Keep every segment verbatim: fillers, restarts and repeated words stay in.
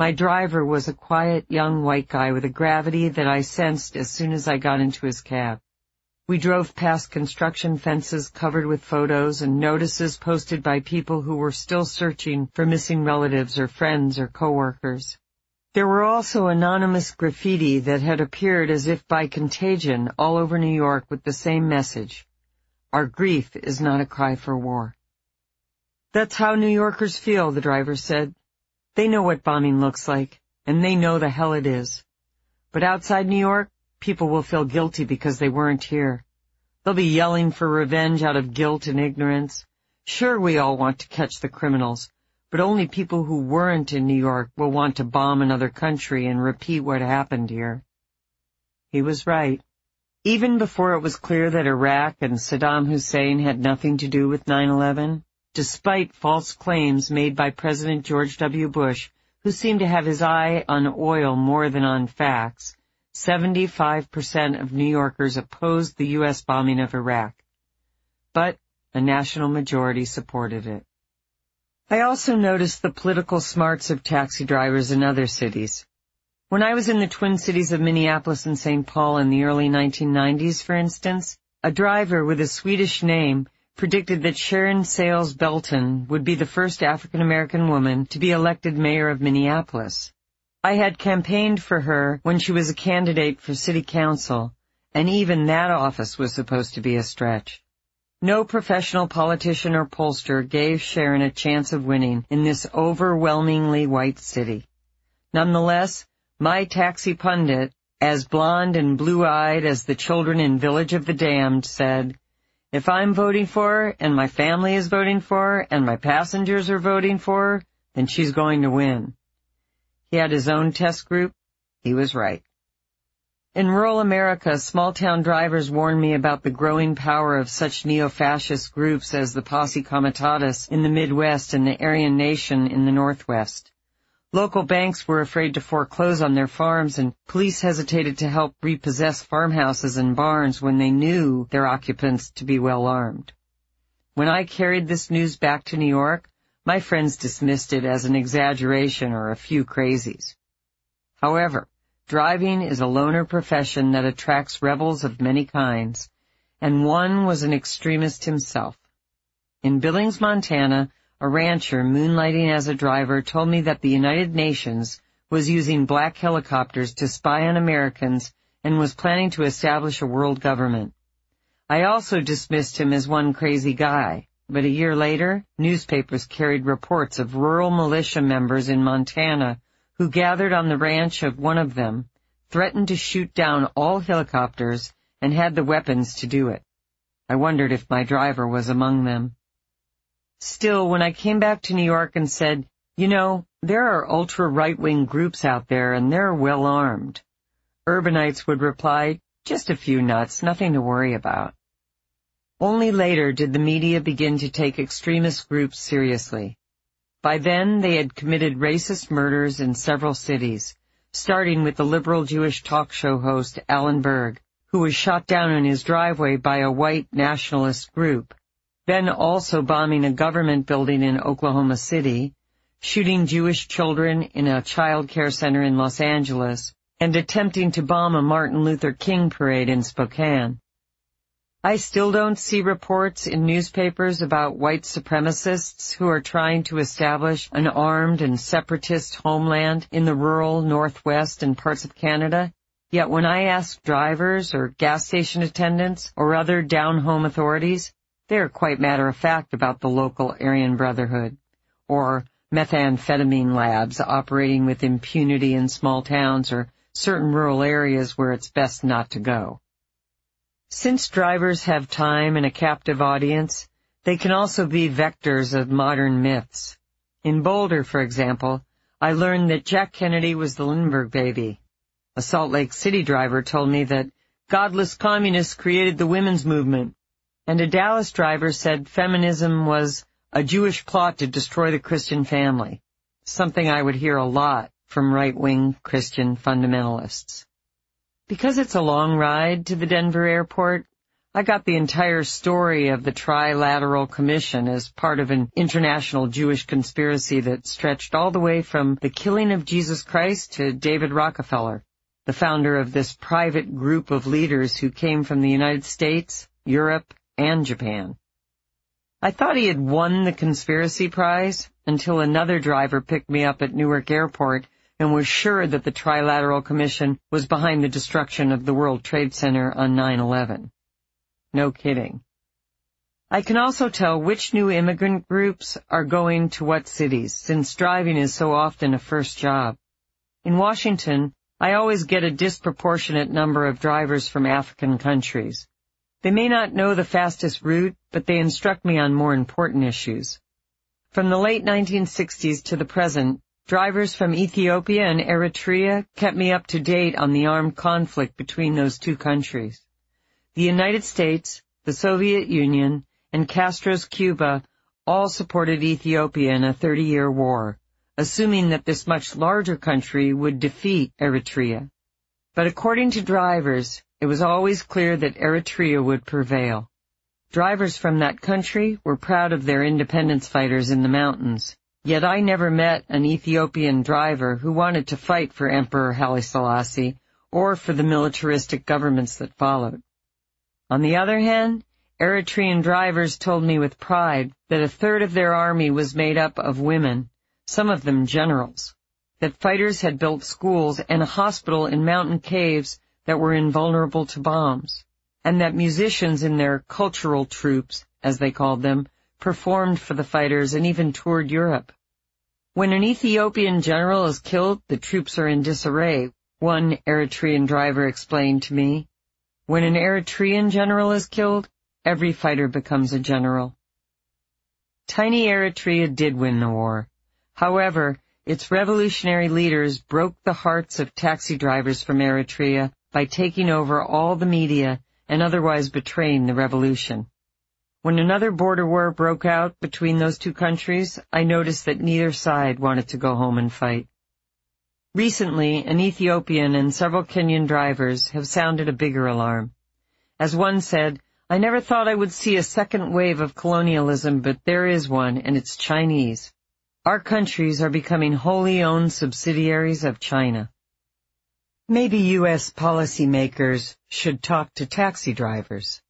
My driver was a quiet young white guy with a gravity that I sensed as soon as I got into his cab. We drove past construction fences covered with photos and notices posted by people who were still searching for missing relatives or friends or coworkers. There were also anonymous graffiti that had appeared as if by contagion all over New York with the same message: "Our grief is not a cry for war." "That's how New Yorkers feel," the driver said. "They know what bombing looks like, and they know the hell it is. But outside New York, people will feel guilty because they weren't here. They'll be yelling for revenge out of guilt and ignorance. Sure, we all want to catch the criminals, but only people who weren't in New York will want to bomb another country and repeat what happened here." He was right. Even before it was clear that Iraq and Saddam Hussein had nothing to do with nine eleven, despite false claims made by President George W. Bush, who seemed to have his eye on oil more than on facts, seventy-five percent of New Yorkers opposed the U S bombing of Iraq. But a national majority supported it. I also noticed the political smarts of taxi drivers in other cities. When I was in the Twin Cities of Minneapolis and Saint Paul in the early nineteen nineties, for instance, a driver with a Swedish name predicted that Sharon Sales Belton would be the first African-American woman to be elected mayor of Minneapolis. I had campaigned for her when she was a candidate for city council, and even that office was supposed to be a stretch. No professional politician or pollster gave Sharon a chance of winning in this overwhelmingly white city. Nonetheless, my taxi pundit, as blonde and blue-eyed as the children in Village of the Damned, said, "If I'm voting for her, and my family is voting for her, and my passengers are voting for her, then she's going to win." He had his own test group. He was right. In rural America, small-town drivers warned me about the growing power of such neo-fascist groups as the Posse Comitatus in the Midwest and the Aryan Nation in the Northwest. Local banks were afraid to foreclose on their farms, and police hesitated to help repossess farmhouses and barns when they knew their occupants to be well armed. When I carried this news back to New York, my friends dismissed it as an exaggeration or a few crazies. However, driving is a loner profession that attracts rebels of many kinds, and one was an extremist himself. In Billings, Montana, a rancher moonlighting as a driver told me that the United Nations was using black helicopters to spy on Americans and was planning to establish a world government. I also dismissed him as one crazy guy, but a year later, newspapers carried reports of rural militia members in Montana who gathered on the ranch of one of them, threatened to shoot down all helicopters, and had the weapons to do it. I wondered if my driver was among them. Still, when I came back to New York and said, "You know, there are ultra-right-wing groups out there and they're well armed," urbanites would reply, "Just a few nuts, nothing to worry about." Only later did the media begin to take extremist groups seriously. By then, they had committed racist murders in several cities, starting with the liberal Jewish talk show host Alan Berg, who was shot down in his driveway by a white nationalist group, then also bombing a government building in Oklahoma City, shooting Jewish children in a child care center in Los Angeles, and attempting to bomb a Martin Luther King parade in Spokane. I still don't see reports in newspapers about white supremacists who are trying to establish an armed and separatist homeland in the rural Northwest and parts of Canada. Yet when I ask drivers or gas station attendants or other down-home authorities, they are quite matter-of-fact about the local Aryan Brotherhood, or methamphetamine labs operating with impunity in small towns or certain rural areas where it's best not to go. Since drivers have time and a captive audience, they can also be vectors of modern myths. In Boulder, for example, I learned that Jack Kennedy was the Lindbergh baby. A Salt Lake City driver told me that godless communists created the women's movement, and a Dallas driver said feminism was a Jewish plot to destroy the Christian family, something I would hear a lot from right-wing Christian fundamentalists. Because it's a long ride to the Denver airport, I got the entire story of the Trilateral Commission as part of an international Jewish conspiracy that stretched all the way from the killing of Jesus Christ to David Rockefeller, the founder of this private group of leaders who came from the United States, Europe, and Japan. I thought he had won the conspiracy prize until another driver picked me up at Newark Airport and was sure that the Trilateral Commission was behind the destruction of the World Trade Center on nine eleven. No kidding. I can also tell which new immigrant groups are going to what cities, since driving is so often a first job. In Washington, I always get a disproportionate number of drivers from African countries. They may not know the fastest route, but they instruct me on more important issues. From the late nineteen sixties to the present, drivers from Ethiopia and Eritrea kept me up to date on the armed conflict between those two countries. The United States, the Soviet Union, and Castro's Cuba all supported Ethiopia in a thirty-year war, assuming that this much larger country would defeat Eritrea. But according to drivers, it was always clear that Eritrea would prevail. Drivers from that country were proud of their independence fighters in the mountains, yet I never met an Ethiopian driver who wanted to fight for Emperor Haile Selassie or for the militaristic governments that followed. On the other hand, Eritrean drivers told me with pride that a third of their army was made up of women, some of them generals, that fighters had built schools and a hospital in mountain caves that were invulnerable to bombs, and that musicians in their cultural troops, as they called them, performed for the fighters and even toured Europe. When an Ethiopian general is killed, the troops are in disarray, one Eritrean driver explained to me. When an Eritrean general is killed, every fighter becomes a general. Tiny Eritrea did win the war. However, its revolutionary leaders broke the hearts of taxi drivers from Eritrea by taking over all the media and otherwise betraying the revolution. When another border war broke out between those two countries, I noticed that neither side wanted to go home and fight. Recently, an Ethiopian and several Kenyan drivers have sounded a bigger alarm. As one said, I never thought I would see a second wave of colonialism, but there is one, and it's Chinese. Our countries are becoming wholly owned subsidiaries of China. Maybe U S policymakers should talk to taxi drivers.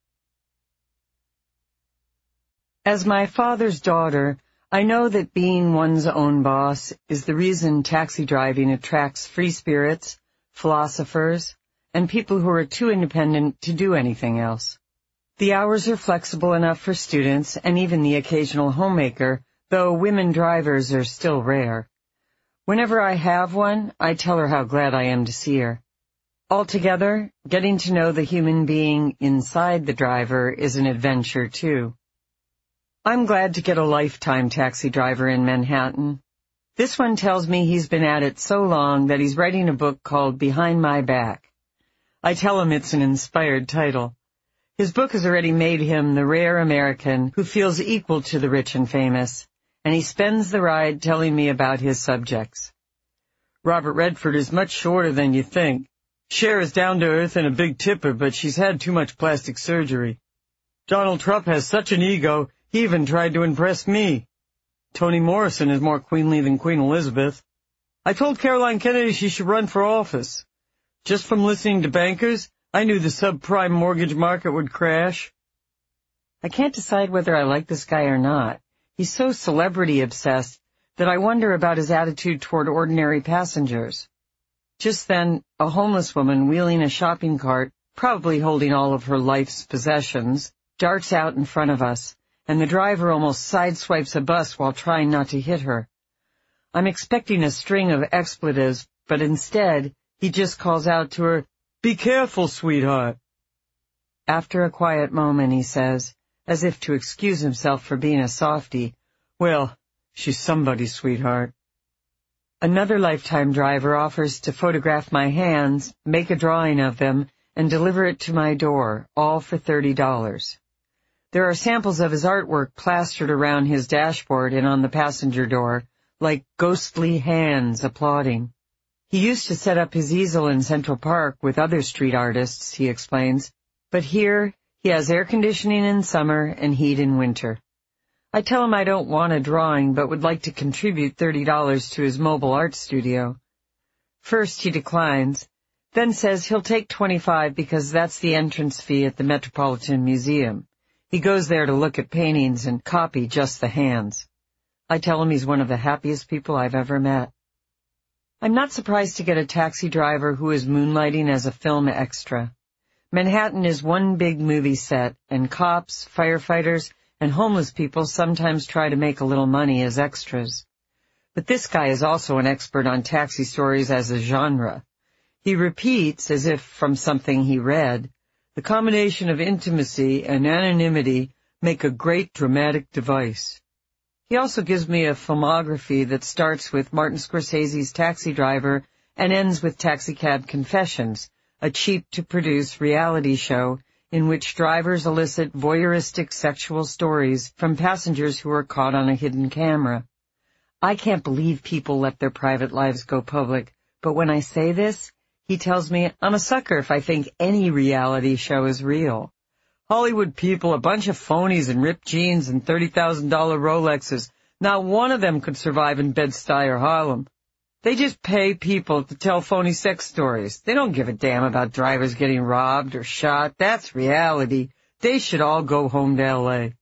As my father's daughter, I know that being one's own boss is the reason taxi driving attracts free spirits, philosophers, and people who are too independent to do anything else. The hours are flexible enough for students and even the occasional homemaker, though women drivers are still rare. Whenever I have one, I tell her how glad I am to see her. Altogether, getting to know the human being inside the driver is an adventure, too. I'm glad to get a lifetime taxi driver in Manhattan. This one tells me he's been at it so long that he's writing a book called Behind My Back. I tell him it's an inspired title. His book has already made him the rare American who feels equal to the rich and famous, and he spends the ride telling me about his subjects. Robert Redford is much shorter than you think. Cher is down to earth and a big tipper, but she's had too much plastic surgery. Donald Trump has such an ego, he even tried to impress me. Toni Morrison is more queenly than Queen Elizabeth. I told Caroline Kennedy she should run for office. Just from listening to bankers, I knew the subprime mortgage market would crash. I can't decide whether I like this guy or not. He's so celebrity-obsessed that I wonder about his attitude toward ordinary passengers. Just then, a homeless woman wheeling a shopping cart, probably holding all of her life's possessions, darts out in front of us, and the driver almost sideswipes a bus while trying not to hit her. I'm expecting a string of expletives, but instead, he just calls out to her, "Be careful, sweetheart." After a quiet moment, he says, as if to excuse himself for being a softie, "Well, she's somebody's sweetheart." Another lifetime driver offers to photograph my hands, make a drawing of them, and deliver it to my door, all for thirty dollars. There are samples of his artwork plastered around his dashboard and on the passenger door, like ghostly hands applauding. He used to set up his easel in Central Park with other street artists, he explains, but here He has air conditioning in summer and heat in winter. I tell him I don't want a drawing but would like to contribute thirty dollars to his mobile art studio. First he declines, then says he'll take twenty-five because that's the entrance fee at the Metropolitan Museum. He goes there to look at paintings and copy just the hands. I tell him he's one of the happiest people I've ever met. I'm not surprised to get a taxi driver who is moonlighting as a film extra. Manhattan is one big movie set, and cops, firefighters, and homeless people sometimes try to make a little money as extras. But this guy is also an expert on taxi stories as a genre. He repeats, as if from something he read, the combination of intimacy and anonymity make a great dramatic device. He also gives me a filmography that starts with Martin Scorsese's Taxi Driver and ends with Taxicab Confessions, a cheap-to-produce reality show in which drivers elicit voyeuristic sexual stories from passengers who are caught on a hidden camera. I can't believe people let their private lives go public, but when I say this, he tells me I'm a sucker if I think any reality show is real. Hollywood people, a bunch of phonies in ripped jeans and thirty thousand dollar Rolexes. Not one of them could survive in Bed-Stuy or Harlem. They just pay people to tell phony sex stories. They don't give a damn about drivers getting robbed or shot. That's reality. They should all go home to L A.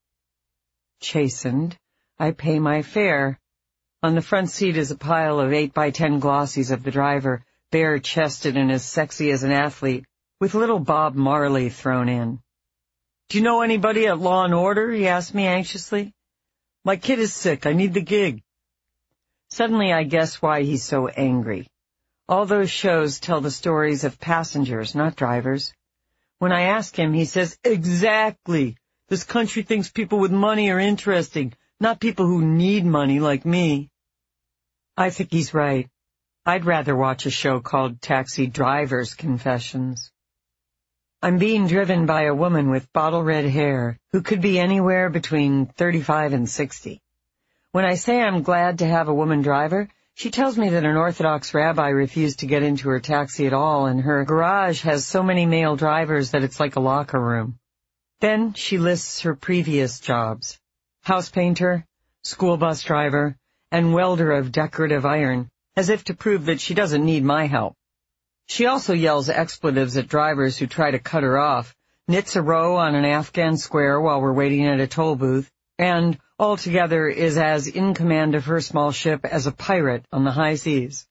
Chastened, I pay my fare. On the front seat is a pile of eight by ten glossies of the driver, bare-chested and as sexy as an athlete, with little Bob Marley thrown in. Do you know anybody at Law and Order? He asked me anxiously. My kid is sick. I need the gig. Suddenly I guess why he's so angry. All those shows tell the stories of passengers, not drivers. When I ask him, he says, exactly. This country thinks people with money are interesting, not people who need money like me. I think he's right. I'd rather watch a show called Taxi Driver's Confessions. I'm being driven by a woman with bottle red hair who could be anywhere between thirty-five and sixty. When I say I'm glad to have a woman driver, she tells me that an Orthodox rabbi refused to get into her taxi at all, and her garage has so many male drivers that it's like a locker room. Then she lists her previous jobs: house painter, school bus driver, and welder of decorative iron, as if to prove that she doesn't need my help. She also yells expletives at drivers who try to cut her off, knits a row on an Afghan square while we're waiting at a toll booth, and altogether is as in command of her small ship as a pirate on the high seas.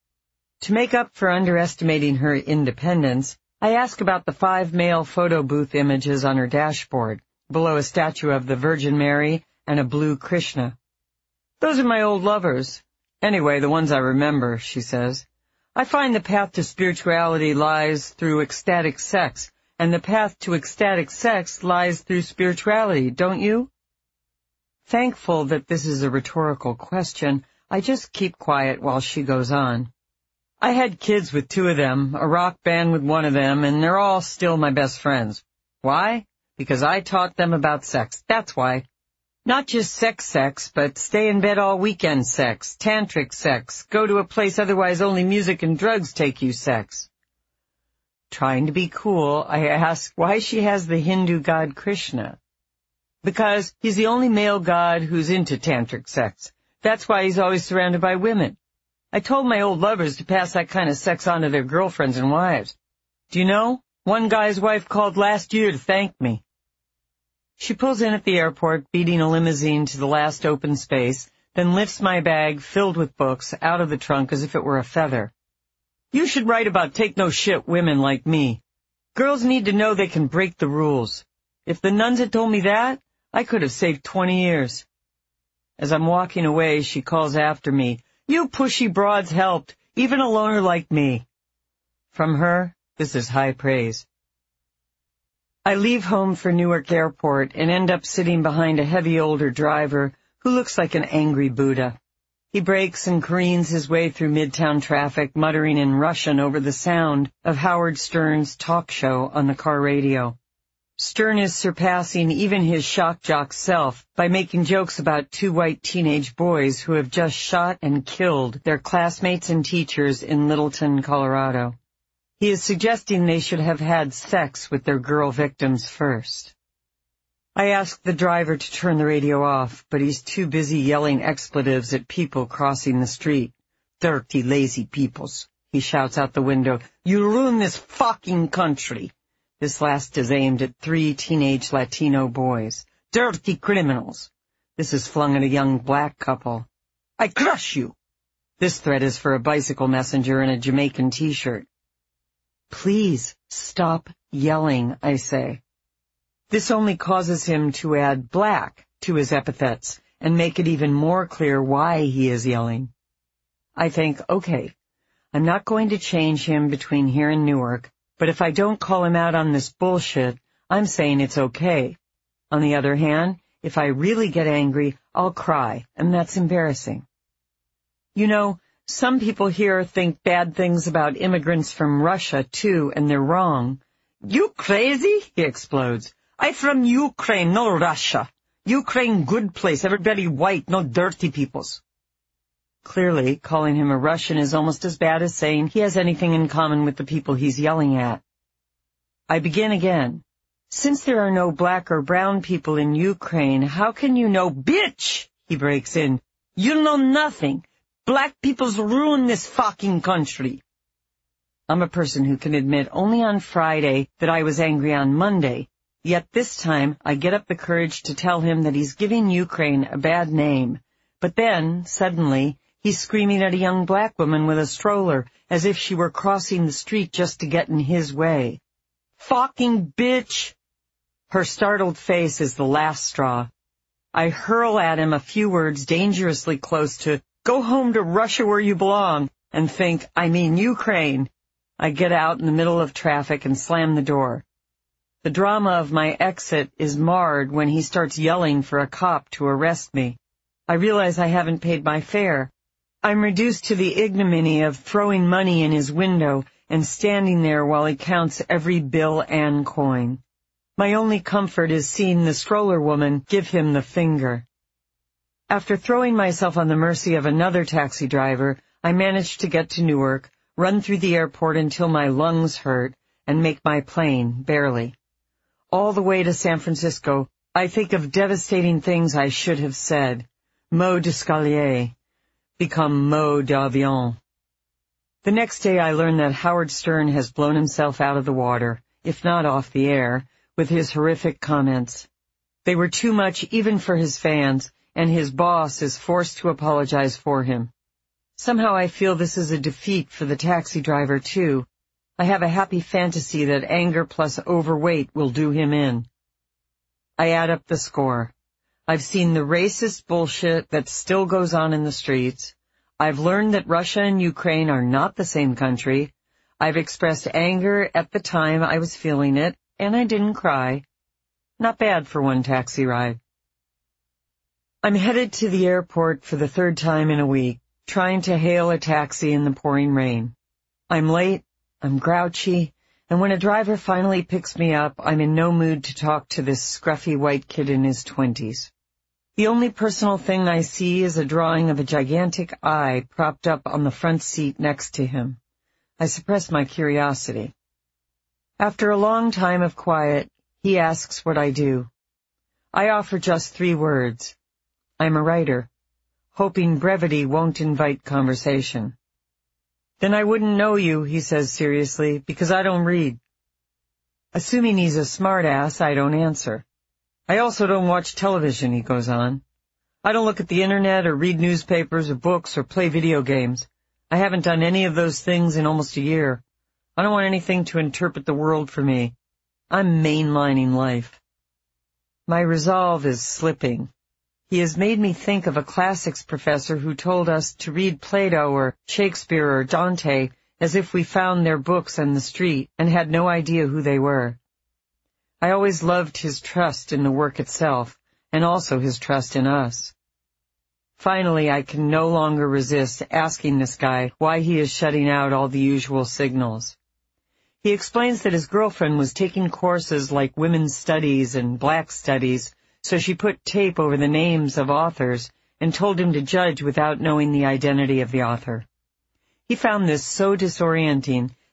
To make up for underestimating her independence, I ask about the five male photo booth images on her dashboard, below a statue of the Virgin Mary and a blue Krishna. Those are my old lovers. Anyway, the ones I remember, she says. I find the path to spirituality lies through ecstatic sex, and the path to ecstatic sex lies through spirituality, don't you? Thankful that this is a rhetorical question, I just keep quiet while she goes on. I had kids with two of them, a rock band with one of them, and they're all still my best friends. Why? Because I taught them about sex, that's why. Not just sex sex, but stay in bed all weekend sex, tantric sex, go to a place otherwise only music and drugs take you sex. Trying to be cool, I ask why she has the Hindu god Krishna. Because he's the only male god who's into tantric sex. That's why he's always surrounded by women. I told my old lovers to pass that kind of sex on to their girlfriends and wives. Do you know, one guy's wife called last year to thank me. She pulls in at the airport, beating a limousine to the last open space, then lifts my bag, filled with books, out of the trunk as if it were a feather. You should write about take-no-shit women like me. Girls need to know they can break the rules. If the nuns had told me that, I could have saved twenty years. As I'm walking away, she calls after me, You pushy broads helped, even a loner like me. From her, this is high praise. I leave home for Newark Airport and end up sitting behind a heavy older driver who looks like an angry Buddha. He brakes and careens his way through midtown traffic, muttering in Russian over the sound of Howard Stern's talk show on the car radio. Stern is surpassing even his shock jock self by making jokes about two white teenage boys who have just shot and killed their classmates and teachers in Littleton, Colorado. He is suggesting they should have had sex with their girl victims first. I ask the driver to turn the radio off, but he's too busy yelling expletives at people crossing the street. Dirty, lazy peoples, he shouts out the window. You ruin this fucking country. This last is aimed at three teenage Latino boys. Dirty criminals. This is flung at a young black couple. I crush you. This threat is for a bicycle messenger in a Jamaican t-shirt. Please stop yelling, I say. This only causes him to add black to his epithets and make it even more clear why he is yelling. I think, okay, I'm not going to change him between here and Newark, but if I don't call him out on this bullshit, I'm saying it's okay. On the other hand, if I really get angry, I'll cry, and that's embarrassing. You know, some people here think bad things about immigrants from Russia, too, and they're wrong. You crazy? He explodes. I from Ukraine, no Russia. Ukraine good place, everybody white, no dirty peoples. Clearly, calling him a Russian is almost as bad as saying he has anything in common with the people he's yelling at. I begin again. Since there are no black or brown people in Ukraine, how can you know? Bitch! He breaks in. You know nothing. Black people's ruin this fucking country. I'm a person who can admit only on Friday that I was angry on Monday, yet this time I get up the courage to tell him that he's giving Ukraine a bad name. But then, suddenly, he's screaming at a young black woman with a stroller as if she were crossing the street just to get in his way. Fucking bitch! Her startled face is the last straw. I hurl at him a few words dangerously close to, go home to Russia where you belong, and think, I mean Ukraine. I get out in the middle of traffic and slam the door. The drama of my exit is marred when he starts yelling for a cop to arrest me. I realize I haven't paid my fare. I'm reduced to the ignominy of throwing money in his window and standing there while he counts every bill and coin. My only comfort is seeing the stroller woman give him the finger. After throwing myself on the mercy of another taxi driver, I manage to get to Newark, run through the airport until my lungs hurt, and make my plane, barely. All the way to San Francisco, I think of devastating things I should have said. Mot d'escalier. Become mot d'avion. The next day I learn that Howard Stern has blown himself out of the water, if not off the air, with his horrific comments. They were too much even for his fans, and his boss is forced to apologize for him. Somehow I feel this is a defeat for the taxi driver, too. I have a happy fantasy that anger plus overweight will do him in. I add up the score. I've seen the racist bullshit that still goes on in the streets. I've learned that Russia and Ukraine are not the same country. I've expressed anger at the time I was feeling it, and I didn't cry. Not bad for one taxi ride. I'm headed to the airport for the third time in a week, trying to hail a taxi in the pouring rain. I'm late, I'm grouchy, and when a driver finally picks me up, I'm in no mood to talk to this scruffy white kid in his twenties. The only personal thing I see is a drawing of a gigantic eye propped up on the front seat next to him. I suppress my curiosity. After a long time of quiet, he asks what I do. I offer just three words. I'm a writer, hoping brevity won't invite conversation. Then I wouldn't know you, he says seriously, because I don't read. Assuming he's a smartass, I don't answer. I also don't watch television, he goes on. I don't look at the internet or read newspapers or books or play video games. I haven't done any of those things in almost a year. I don't want anything to interpret the world for me. I'm mainlining life. My resolve is slipping. He has made me think of a classics professor who told us to read Plato or Shakespeare or Dante as if we found their books on the street and had no idea who they were. I always loved his trust in the work itself, and also his trust in us. Finally, I can no longer resist asking this guy why he is shutting out all the usual signals. He explains that his girlfriend was taking courses like women's studies and black studies, so she put tape over the names of authors and told him to judge without knowing the identity of the author. He found this so disorienting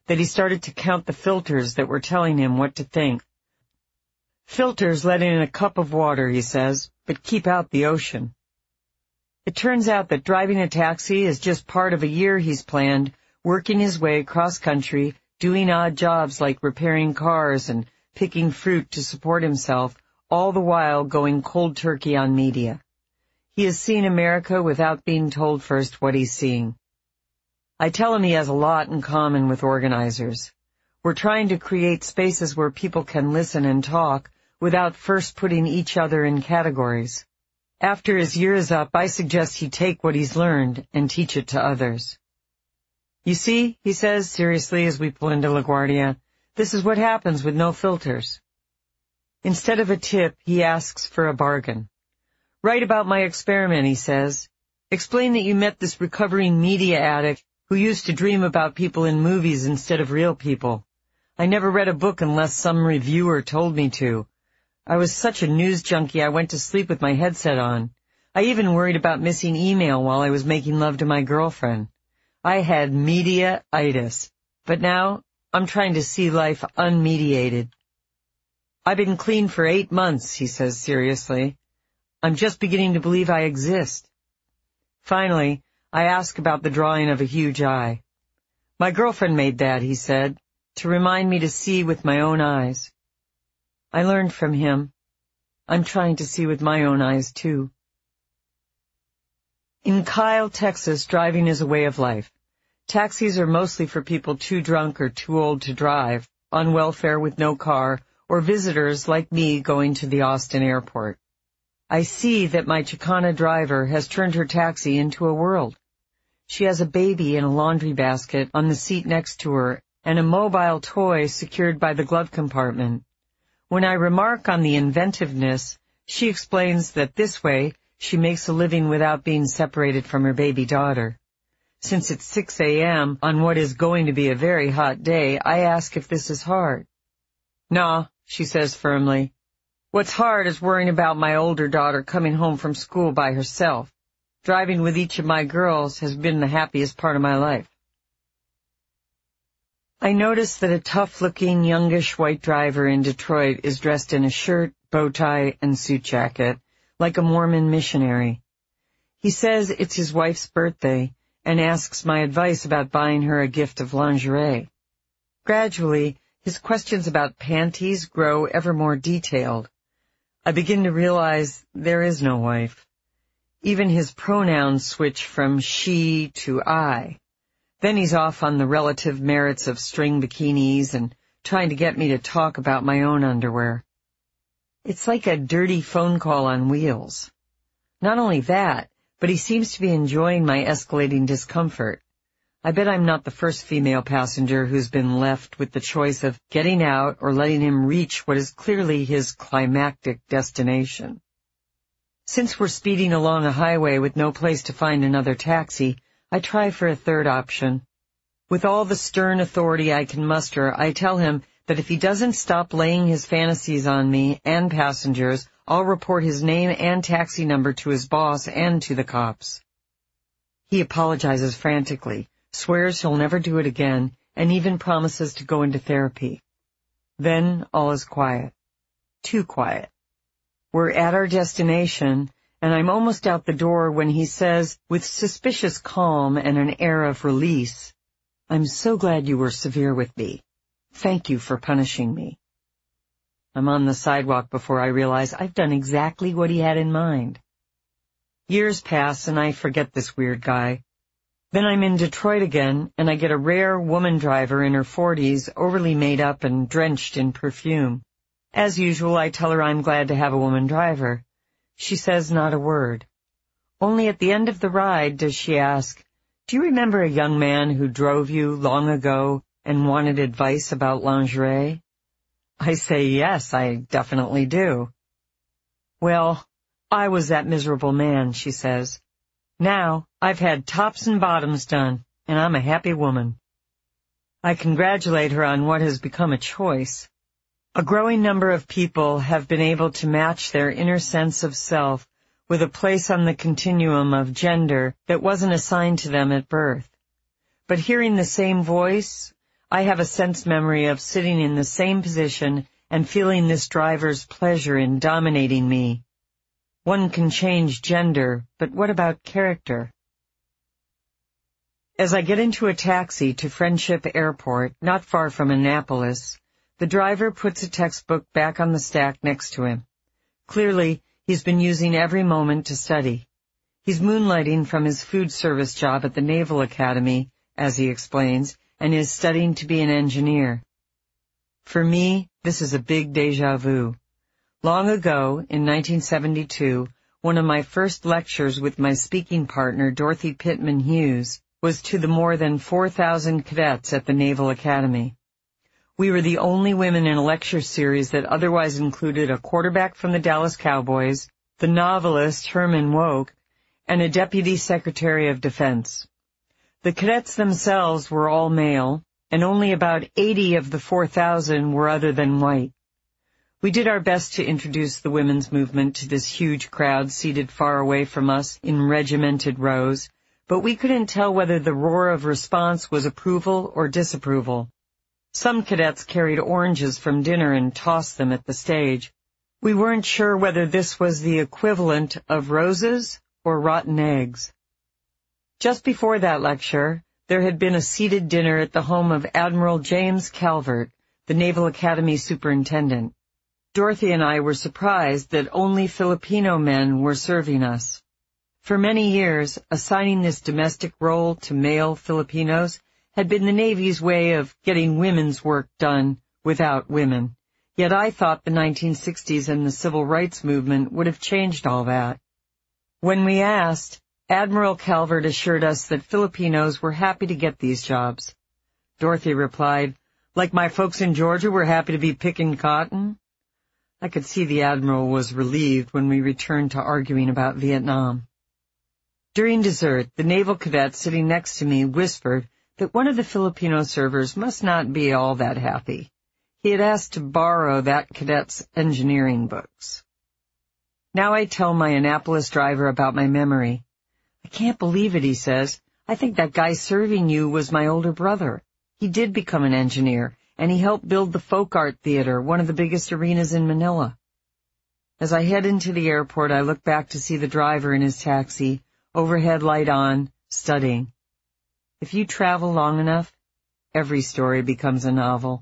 that he started to count the filters that were telling him what to think. Filters let in a cup of water, he says, but keep out the ocean. It turns out that driving a taxi is just part of a year he's planned, working his way cross-country, doing odd jobs like repairing cars and picking fruit to support himself, all the while going cold turkey on media. He has seen America without being told first what he's seeing. I tell him he has a lot in common with organizers. We're trying to create spaces where people can listen and talk without first putting each other in categories. After his year is up, I suggest he take what he's learned and teach it to others. You see, he says seriously as we pull into LaGuardia, this is what happens with no filters. Instead of a tip, he asks for a bargain. Write about my experiment, he says. Explain that you met this recovering media addict who used to dream about people in movies instead of real people. I never read a book unless some reviewer told me to. I was such a news junkie I went to sleep with my headset on. I even worried about missing email while I was making love to my girlfriend. I had media-itis, but now I'm trying to see life unmediated. I've been clean for eight months, he says seriously. I'm just beginning to believe I exist. Finally, I ask about the drawing of a huge eye. My girlfriend made that, he said, to remind me to see with my own eyes. I learned from him. I'm trying to see with my own eyes, too. In Kyle, Texas, driving is a way of life. Taxis are mostly for people too drunk or too old to drive, on welfare with no car, or visitors like me going to the Austin airport. I see that my Chicana driver has turned her taxi into a world. She has a baby in a laundry basket on the seat next to her and a mobile toy secured by the glove compartment. When I remark on the inventiveness, she explains that this way she makes a living without being separated from her baby daughter. Since it's six a.m. on what is going to be a very hot day, I ask if this is hard. Nah, she says firmly. What's hard is worrying about my older daughter coming home from school by herself. Driving with each of my girls has been the happiest part of my life. I notice that a tough-looking, youngish white driver in Detroit is dressed in a shirt, bow tie, and suit jacket, like a Mormon missionary. He says it's his wife's birthday and asks my advice about buying her a gift of lingerie. Gradually, his questions about panties grow ever more detailed. I begin to realize there is no wife. Even his pronouns switch from she to I. Then he's off on the relative merits of string bikinis and trying to get me to talk about my own underwear. It's like a dirty phone call on wheels. Not only that, but he seems to be enjoying my escalating discomfort. I bet I'm not the first female passenger who's been left with the choice of getting out or letting him reach what is clearly his climactic destination. Since we're speeding along a highway with no place to find another taxi, I try for a third option. With all the stern authority I can muster, I tell him that if he doesn't stop laying his fantasies on me and passengers, I'll report his name and taxi number to his boss and to the cops. He apologizes frantically, swears he'll never do it again, and even promises to go into therapy. Then all is quiet. Too quiet. We're at our destination, and I'm almost out the door when he says, with suspicious calm and an air of release, "I'm so glad you were severe with me. Thank you for punishing me." I'm on the sidewalk before I realize I've done exactly what he had in mind. Years pass, and I forget this weird guy. Then I'm in Detroit again, and I get a rare woman driver in her forties, overly made up and drenched in perfume. As usual, I tell her I'm glad to have a woman driver. She says not a word. Only at the end of the ride does she ask, "Do you remember a young man who drove you long ago and wanted advice about lingerie?" I say, "Yes, I definitely do." "Well, I was that miserable man," she says. "Now I've had tops and bottoms done, and I'm a happy woman." I congratulate her on what has become a choice. A growing number of people have been able to match their inner sense of self with a place on the continuum of gender that wasn't assigned to them at birth. But hearing the same voice, I have a sense memory of sitting in the same position and feeling this driver's pleasure in dominating me. One can change gender, but what about character? As I get into a taxi to Friendship Airport, not far from Annapolis, the driver puts a textbook back on the stack next to him. Clearly, he's been using every moment to study. He's moonlighting from his food service job at the Naval Academy, as he explains, and is studying to be an engineer. For me, this is a big déjà vu. Long ago, in nineteen seventy-two, one of my first lectures with my speaking partner, Dorothy Pittman Hughes, was to the more than four thousand cadets at the Naval Academy. We were the only women in a lecture series that otherwise included a quarterback from the Dallas Cowboys, the novelist Herman Wouk, and a Deputy Secretary of Defense. The cadets themselves were all male, and only about eighty of the four thousand were other than white. We did our best to introduce the women's movement to this huge crowd seated far away from us in regimented rows, but we couldn't tell whether the roar of response was approval or disapproval. Some cadets carried oranges from dinner and tossed them at the stage. We weren't sure whether this was the equivalent of roses or rotten eggs. Just before that lecture, there had been a seated dinner at the home of Admiral James Calvert, the Naval Academy superintendent. Dorothy and I were surprised that only Filipino men were serving us. For many years, assigning this domestic role to male Filipinos had been the Navy's way of getting women's work done without women. Yet I thought the nineteen sixties and the civil rights movement would have changed all that. When we asked, Admiral Calvert assured us that Filipinos were happy to get these jobs. Dorothy replied, "Like my folks in Georgia were happy to be picking cotton?" I could see the Admiral was relieved when we returned to arguing about Vietnam. During dessert, the naval cadet sitting next to me whispered that one of the Filipino servers must not be all that happy. He had asked to borrow that cadet's engineering books. Now I tell my Annapolis driver about my memory. "I can't believe it," he says. "I think that guy serving you was my older brother. He did become an engineer, and he helped build the Folk Art Theater, one of the biggest arenas in Manila." As I head into the airport, I look back to see the driver in his taxi, overhead light on, studying. If you travel long enough, every story becomes a novel.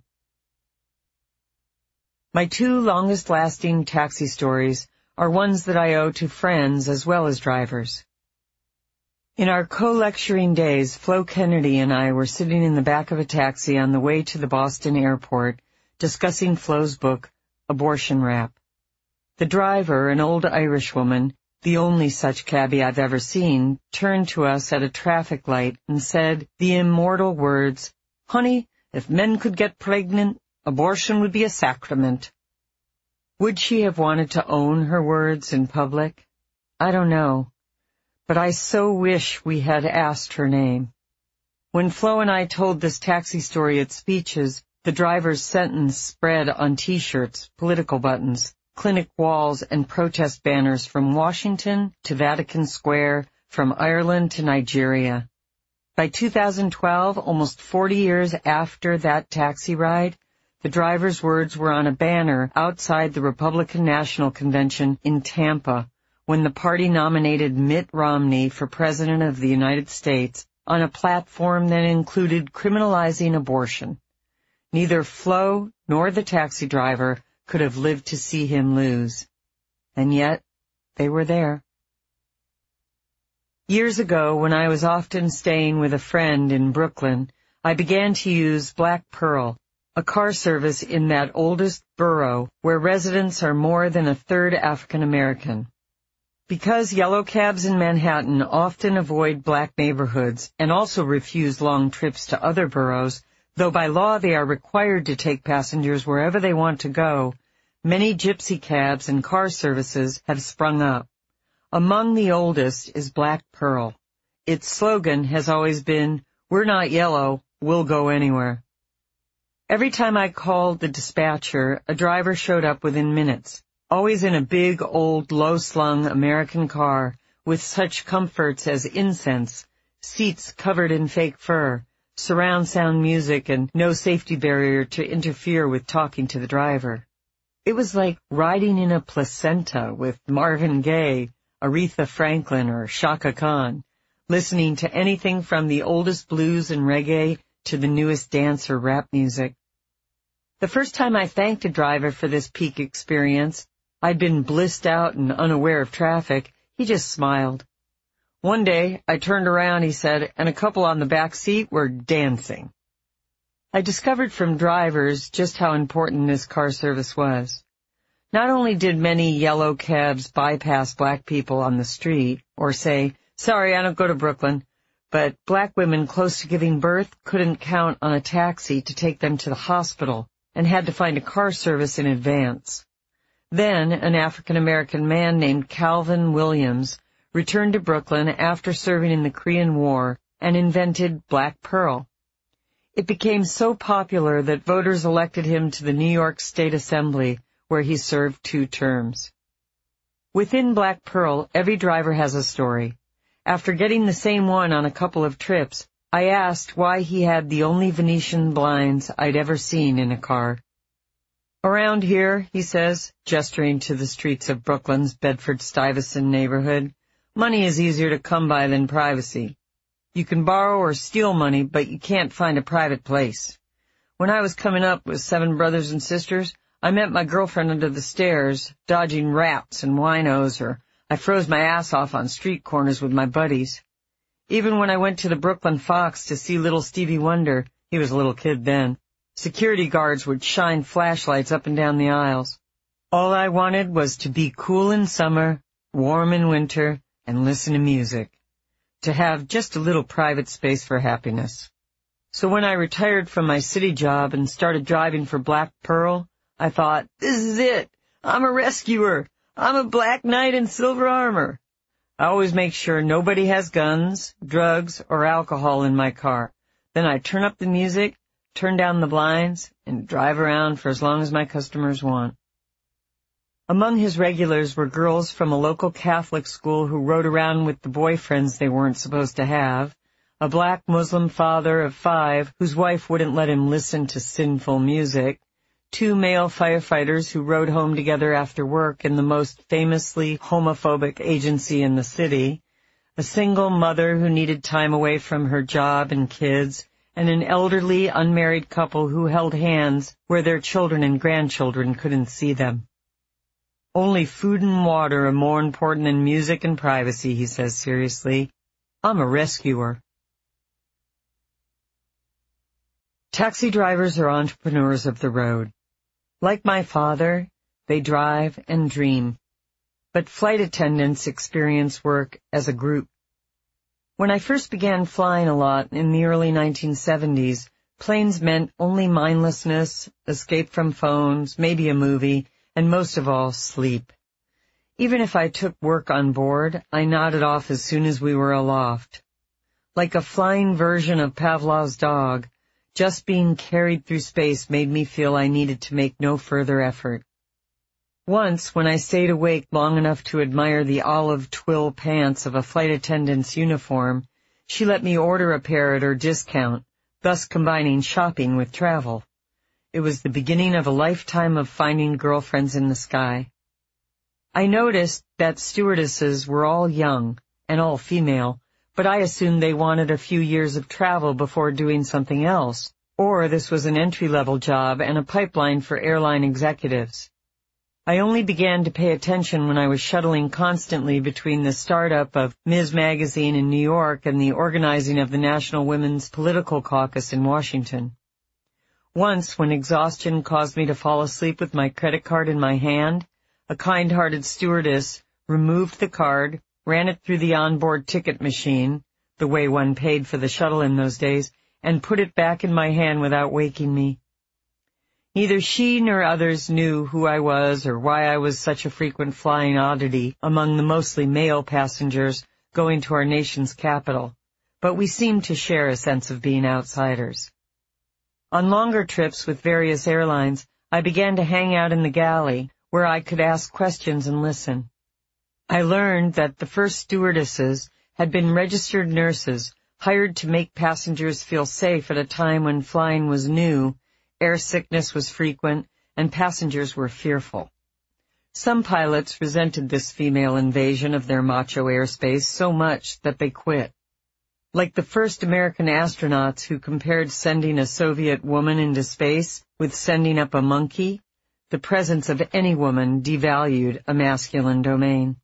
My two longest-lasting taxi stories are ones that I owe to friends as well as drivers. In our co-lecturing days, Flo Kennedy and I were sitting in the back of a taxi on the way to the Boston airport, discussing Flo's book, Abortion Rap. The driver, an old Irish woman, the only such cabbie I've ever seen, turned to us at a traffic light and said the immortal words, "Honey, if men could get pregnant, abortion would be a sacrament." Would she have wanted to own her words in public? I don't know, but I so wish we had asked her name. When Flo and I told this taxi story at speeches, the driver's sentence spread on T-shirts, political buttons, clinic walls, and protest banners from Washington to Vatican Square, from Ireland to Nigeria. By two thousand twelve, almost forty years after that taxi ride, the driver's words were on a banner outside the Republican National Convention in Tampa when the party nominated Mitt Romney for President of the United States on a platform that included criminalizing abortion. Neither Flo nor the taxi driver could have lived to see him lose. And yet, they were there. Years ago, when I was often staying with a friend in Brooklyn, I began to use Black Pearl, a car service in that oldest borough where residents are more than a third African American. Because yellow cabs in Manhattan often avoid black neighborhoods and also refuse long trips to other boroughs, though by law they are required to take passengers wherever they want to go, many gypsy cabs and car services have sprung up. Among the oldest is Black Pearl. Its slogan has always been, "We're not yellow, we'll go anywhere." Every time I called the dispatcher, a driver showed up within minutes, always in a big, old, low-slung American car with such comforts as incense, seats covered in fake fur, surround sound music, and no safety barrier to interfere with talking to the driver. It was like riding in a placenta with Marvin Gaye, Aretha Franklin, or Chaka Khan, listening to anything from the oldest blues and reggae to the newest dance or rap music. The first time I thanked a driver for this peak experience, I'd been blissed out and unaware of traffic, he just smiled. One day, I turned around, he said, and a couple on the back seat were dancing. I discovered from drivers just how important this car service was. Not only did many yellow cabs bypass black people on the street, or say, sorry, I don't go to Brooklyn, but black women close to giving birth couldn't count on a taxi to take them to the hospital and had to find a car service in advance. Then, an African-American man named Calvin Williams returned to Brooklyn after serving in the Korean War and invented Black Pearl. It became so popular that voters elected him to the New York State Assembly, where he served two terms. Within Black Pearl, every driver has a story. After getting the same one on a couple of trips, I asked why he had the only Venetian blinds I'd ever seen in a car. Around here, he says, gesturing to the streets of Brooklyn's Bedford-Stuyvesant neighborhood, money is easier to come by than privacy. You can borrow or steal money, but you can't find a private place. When I was coming up with seven brothers and sisters, I met my girlfriend under the stairs, dodging rats and winos, or I froze my ass off on street corners with my buddies. Even when I went to the Brooklyn Fox to see little Stevie Wonder, he was a little kid then, security guards would shine flashlights up and down the aisles. All I wanted was to be cool in summer, warm in winter, and listen to music. To have just a little private space for happiness. So when I retired from my city job and started driving for Black Pearl, I thought, this is it. I'm a rescuer. I'm a black knight in silver armor. I always make sure nobody has guns, drugs, or alcohol in my car. Then I turn up the music, turn down the blinds, and drive around for as long as my customers want. Among his regulars were girls from a local Catholic school who rode around with the boyfriends they weren't supposed to have, a black Muslim father of five whose wife wouldn't let him listen to sinful music, two male firefighters who rode home together after work in the most famously homophobic agency in the city, a single mother who needed time away from her job and kids, and an elderly, unmarried couple who held hands where their children and grandchildren couldn't see them. Only food and water are more important than music and privacy, he says seriously. I'm a rescuer. Taxi drivers are entrepreneurs of the road. Like my father, they drive and dream. But flight attendants experience work as a group. When I first began flying a lot in the early nineteen seventies, planes meant only mindlessness, escape from phones, maybe a movie, and most of all, sleep. Even if I took work on board, I nodded off as soon as we were aloft. Like a flying version of Pavlov's dog, just being carried through space made me feel I needed to make no further effort. Once, when I stayed awake long enough to admire the olive twill pants of a flight attendant's uniform, she let me order a pair at her discount, thus combining shopping with travel. It was the beginning of a lifetime of finding girlfriends in the sky. I noticed that stewardesses were all young and all female, but I assumed they wanted a few years of travel before doing something else, or this was an entry-level job and a pipeline for airline executives. I only began to pay attention when I was shuttling constantly between the startup of Miz Magazine in New York and the organizing of the National Women's Political Caucus in Washington. Once, when exhaustion caused me to fall asleep with my credit card in my hand, a kind-hearted stewardess removed the card, ran it through the onboard ticket machine, the way one paid for the shuttle in those days, and put it back in my hand without waking me. Neither she nor others knew who I was or why I was such a frequent flying oddity among the mostly male passengers going to our nation's capital, but we seemed to share a sense of being outsiders. On longer trips with various airlines, I began to hang out in the galley, where I could ask questions and listen. I learned that the first stewardesses had been registered nurses hired to make passengers feel safe at a time when flying was new, air sickness was frequent, and passengers were fearful. Some pilots resented this female invasion of their macho airspace so much that they quit. Like the first American astronauts who compared sending a Soviet woman into space with sending up a monkey, the presence of any woman devalued a masculine domain.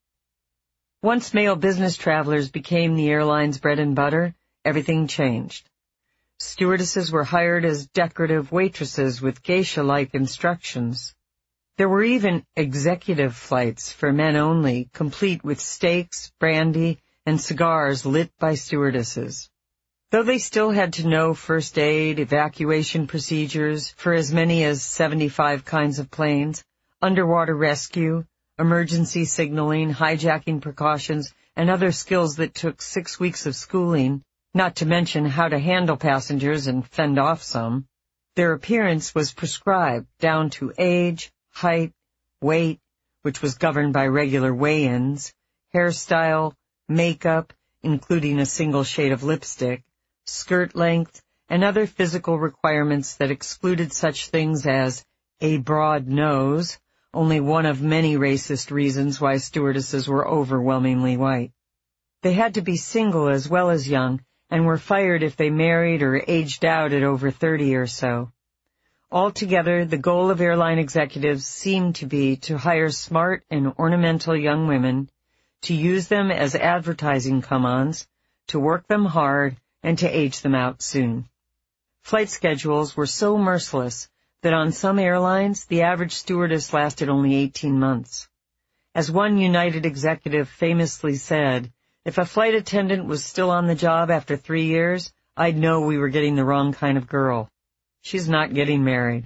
Once male business travelers became the airline's bread and butter, everything changed. Stewardesses were hired as decorative waitresses with geisha-like instructions. There were even executive flights for men only, complete with steaks, brandy, and cigars lit by stewardesses. Though they still had to know first aid, evacuation procedures for as many as seventy-five kinds of planes, underwater rescue, emergency signaling, hijacking precautions, and other skills that took six weeks of schooling, not to mention how to handle passengers and fend off some, their appearance was prescribed down to age, height, weight, which was governed by regular weigh-ins, hairstyle, makeup, including a single shade of lipstick, skirt length, and other physical requirements that excluded such things as a broad nose, only one of many racist reasons why stewardesses were overwhelmingly white. They had to be single as well as young, and were fired if they married or aged out at over thirty or so. Altogether, the goal of airline executives seemed to be to hire smart and ornamental young women, to use them as advertising come-ons, to work them hard, and to age them out soon. Flight schedules were so merciless that on some airlines the average stewardess lasted only eighteen months. As one United executive famously said, "If a flight attendant was still on the job after three years, I'd know we were getting the wrong kind of girl. She's not getting married."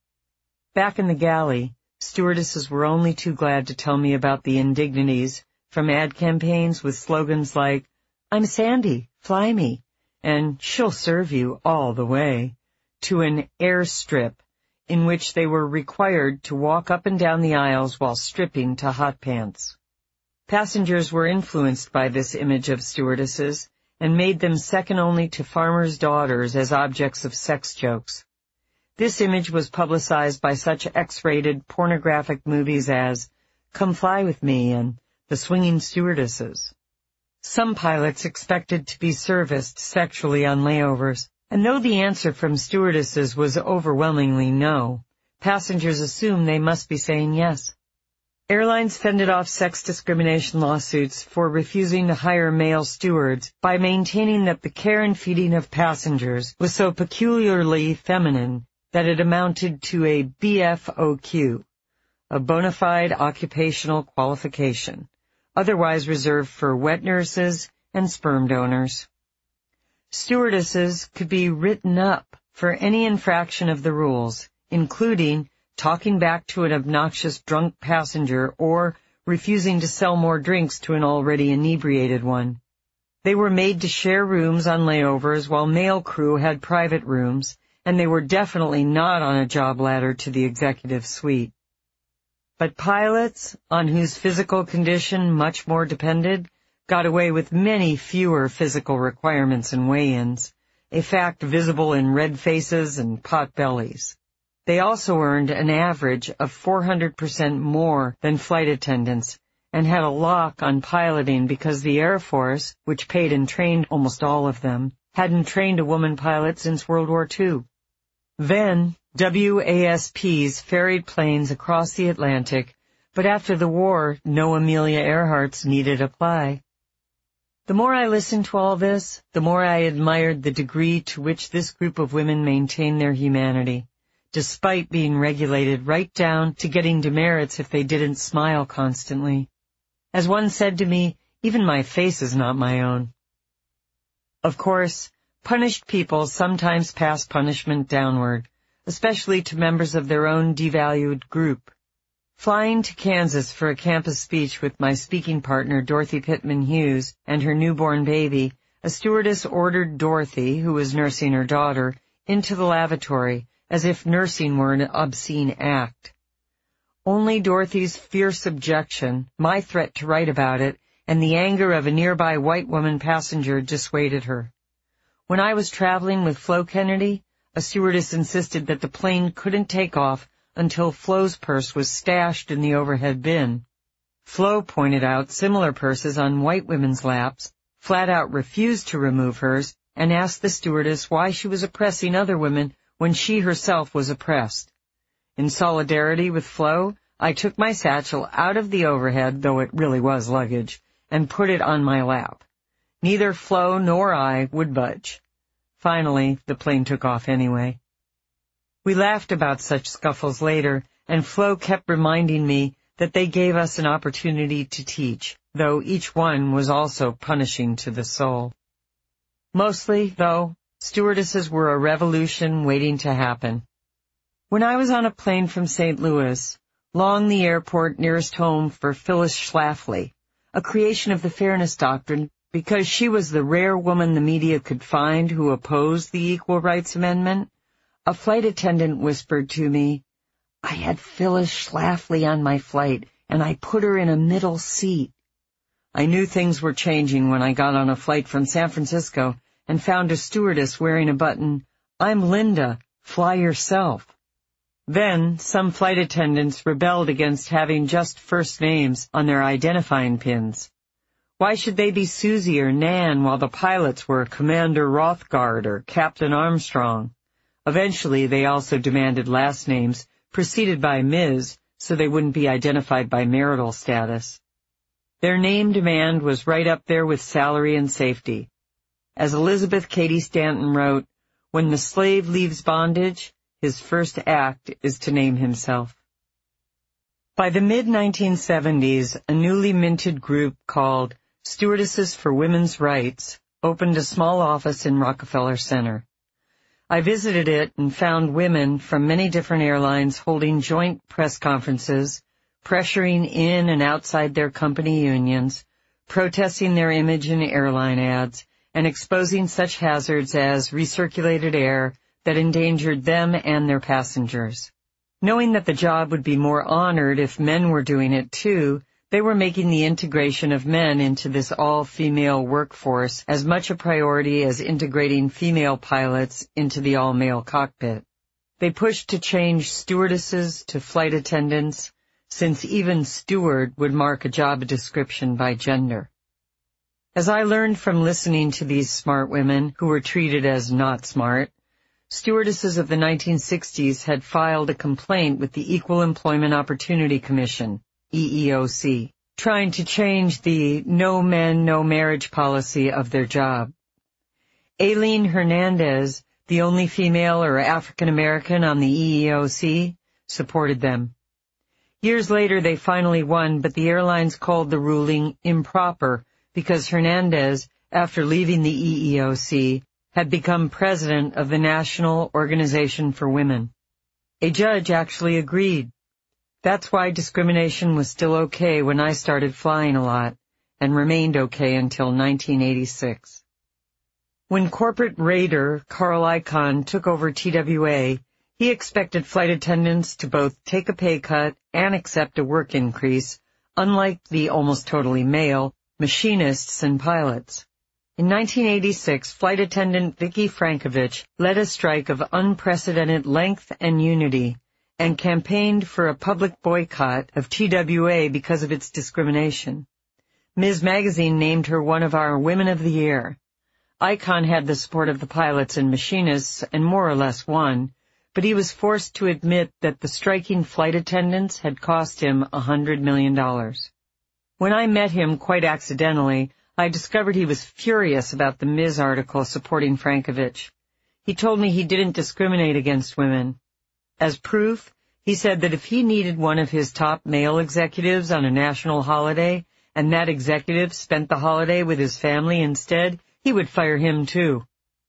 Back in the galley, stewardesses were only too glad to tell me about the indignities from ad campaigns with slogans like, "I'm Sandy, fly me," and "She'll serve you all the way," to an airstrip in which they were required to walk up and down the aisles while stripping to hot pants. Passengers were influenced by this image of stewardesses and made them second only to farmers' daughters as objects of sex jokes. This image was publicized by such X-rated pornographic movies as Come Fly With Me and The Swinging Stewardesses. Some pilots expected to be serviced sexually on layovers, and though the answer from stewardesses was overwhelmingly no, passengers assumed they must be saying yes. Airlines fended off sex discrimination lawsuits for refusing to hire male stewards by maintaining that the care and feeding of passengers was so peculiarly feminine that it amounted to a B F O Q, a bona fide occupational qualification, otherwise reserved for wet nurses and sperm donors. Stewardesses could be written up for any infraction of the rules, including talking back to an obnoxious drunk passenger or refusing to sell more drinks to an already inebriated one. They were made to share rooms on layovers while male crew had private rooms, and they were definitely not on a job ladder to the executive suite. But pilots, on whose physical condition much more depended, got away with many fewer physical requirements and weigh-ins, a fact visible in red faces and pot bellies. They also earned an average of four hundred percent more than flight attendants and had a lock on piloting because the Air Force, which paid and trained almost all of them, hadn't trained a woman pilot since World War Two. Then, W A S Ps ferried planes across the Atlantic, but after the war, no Amelia Earharts needed apply. The more I listened to all this, the more I admired the degree to which this group of women maintained their humanity, despite being regulated right down to getting demerits if they didn't smile constantly. As one said to me, even my face is not my own. Of course, punished people sometimes pass punishment downward, especially to members of their own devalued group. Flying to Kansas for a campus speech with my speaking partner, Dorothy Pittman Hughes, and her newborn baby, a stewardess ordered Dorothy, who was nursing her daughter, into the lavatory, as if nursing were an obscene act. Only Dorothy's fierce objection, my threat to write about it, and the anger of a nearby white woman passenger dissuaded her. When I was traveling with Flo Kennedy, a stewardess insisted that the plane couldn't take off until Flo's purse was stashed in the overhead bin. Flo pointed out similar purses on white women's laps, flat out refused to remove hers, and asked the stewardess why she was oppressing other women when she herself was oppressed. In solidarity with Flo, I took my satchel out of the overhead, though it really was luggage, and put it on my lap. Neither Flo nor I would budge. Finally, the plane took off anyway. We laughed about such scuffles later, and Flo kept reminding me that they gave us an opportunity to teach, though each one was also punishing to the soul. Mostly, though, stewardesses were a revolution waiting to happen. When I was on a plane from Saint Louis, long the airport nearest home for Phyllis Schlafly, a creation of the Fairness Doctrine, because she was the rare woman the media could find who opposed the Equal Rights Amendment, a flight attendant whispered to me, "I had Phyllis Schlafly on my flight, and I put her in a middle seat." I knew things were changing when I got on a flight from San Francisco and found a stewardess wearing a button, "I'm Linda, fly yourself." Then, some flight attendants rebelled against having just first names on their identifying pins. Why should they be Susie or Nan while the pilots were Commander Rothgard or Captain Armstrong? Eventually, they also demanded last names, preceded by Miz, so they wouldn't be identified by marital status. Their name demand was right up there with salary and safety. As Elizabeth Cady Stanton wrote, "When the slave leaves bondage, his first act is to name himself." By the mid nineteen seventies, a newly minted group called Stewardesses for Women's Rights opened a small office in Rockefeller Center. I visited it and found women from many different airlines holding joint press conferences, pressuring in and outside their company unions, protesting their image in airline ads, and exposing such hazards as recirculated air that endangered them and their passengers. Knowing that the job would be more honored if men were doing it too, they were making the integration of men into this all-female workforce as much a priority as integrating female pilots into the all-male cockpit. They pushed to change stewardesses to flight attendants, since even steward would mark a job description by gender. As I learned from listening to these smart women who were treated as not smart, stewardesses of the nineteen sixties had filed a complaint with the Equal Employment Opportunity Commission, E E O C, trying to change the no men, no marriage policy of their job. Aileen Hernandez, the only female or African American on the E E O C, supported them. Years later they finally won, but the airlines called the ruling improper because Hernandez, after leaving the E E O C, had become president of the National Organization for Women. A judge actually agreed. That's why discrimination was still okay when I started flying a lot, and remained okay until nineteen eighty-six. When corporate raider Carl Icahn took over T W A, he expected flight attendants to both take a pay cut and accept a work increase, unlike the almost totally male machinists and pilots. In nineteen eighty-six, flight attendant Vicki Frankovich led a strike of unprecedented length and unity, and campaigned for a public boycott of T W A because of its discrimination. Miz Magazine named her one of our Women of the Year. Icahn had the support of the pilots and machinists and more or less won, but he was forced to admit that the striking flight attendants had cost him a hundred million dollars. When I met him quite accidentally, I discovered he was furious about the Miz article supporting Frankovich. He told me he didn't discriminate against women. As proof, he said that if he needed one of his top male executives on a national holiday, and that executive spent the holiday with his family instead, he would fire him too.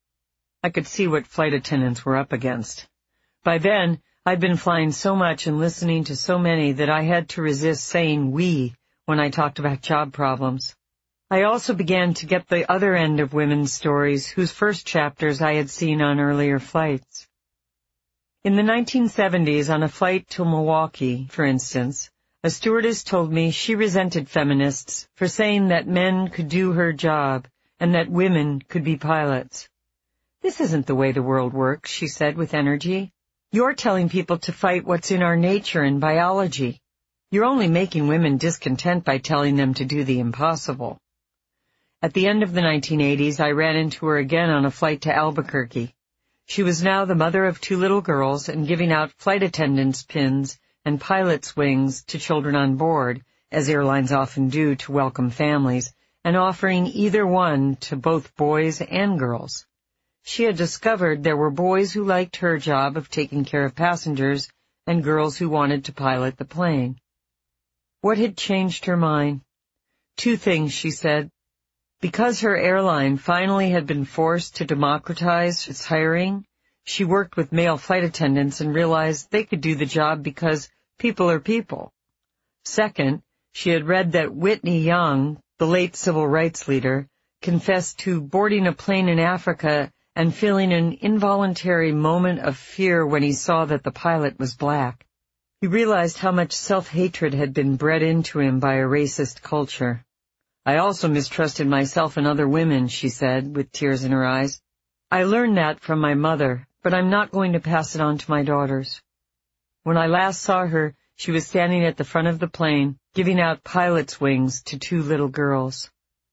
I could see what flight attendants were up against. By then, I'd been flying so much and listening to so many that I had to resist saying we when I talked about job problems. I also began to get the other end of women's stories whose first chapters I had seen on earlier flights. In the nineteen seventies, on a flight to Milwaukee, for instance, a stewardess told me she resented feminists for saying that men could do her job and that women could be pilots. "This isn't the way the world works," she said with energy. "You're telling people to fight what's in our nature and biology. You're only making women discontent by telling them to do the impossible." At the end of the nineteen eighties, I ran into her again on a flight to Albuquerque. She was now the mother of two little girls and giving out flight attendants' pins and pilot's wings to children on board, as airlines often do to welcome families, and offering either one to both boys and girls. She had discovered there were boys who liked her job of taking care of passengers and girls who wanted to pilot the plane. What had changed her mind? Two things, she said. Because her airline finally had been forced to democratize its hiring, she worked with male flight attendants and realized they could do the job because people are people. Second, she had read that Whitney Young, the late civil rights leader, confessed to boarding a plane in Africa and feeling an involuntary moment of fear when he saw that the pilot was black. He realized how much self-hatred had been bred into him by a racist culture. "I also mistrusted myself and other women," she said, with tears in her eyes. "I learned that from my mother, but I'm not going to pass it on to my daughters." When I last saw her, she was standing at the front of the plane, giving out pilot's wings to two little girls.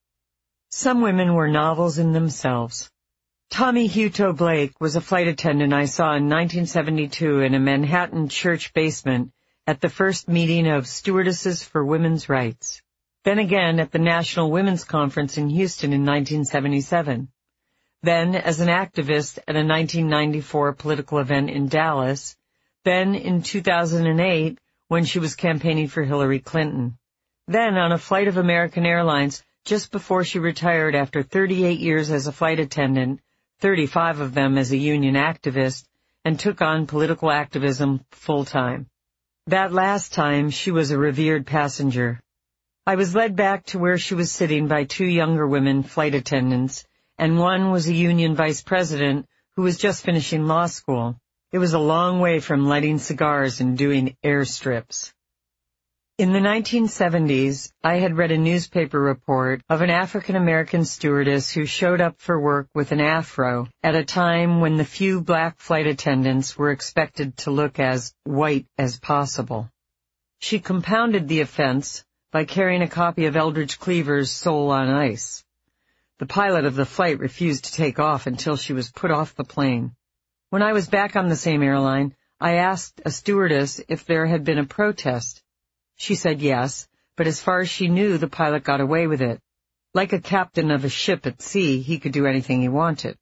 Some women were novels in themselves. Tommy Hutto Blake was a flight attendant I saw in nineteen seventy-two in a Manhattan church basement at the first meeting of Stewardesses for Women's Rights. Then again at the National Women's Conference in Houston in nineteen seventy-seven. Then as an activist at a nineteen ninety-four political event in Dallas. Then in two thousand eight when she was campaigning for Hillary Clinton. Then on a flight of American Airlines just before she retired after thirty-eight years as a flight attendant, thirty-five of them as a union activist, and took on political activism full-time. That last time she was a revered passenger. I was led back to where she was sitting by two younger women flight attendants, and one was a union vice president who was just finishing law school. It was a long way from lighting cigars and doing airstrips. In the nineteen seventies, I had read a newspaper report of an African-American stewardess who showed up for work with an afro at a time when the few black flight attendants were expected to look as white as possible. She compounded the offense by carrying a copy of Eldridge Cleaver's Soul on Ice. The pilot of the flight refused to take off until she was put off the plane. When I was back on the same airline, I asked a stewardess if there had been a protest. She said yes, but as far as she knew, the pilot got away with it. Like a captain of a ship at sea, he could do anything he wanted.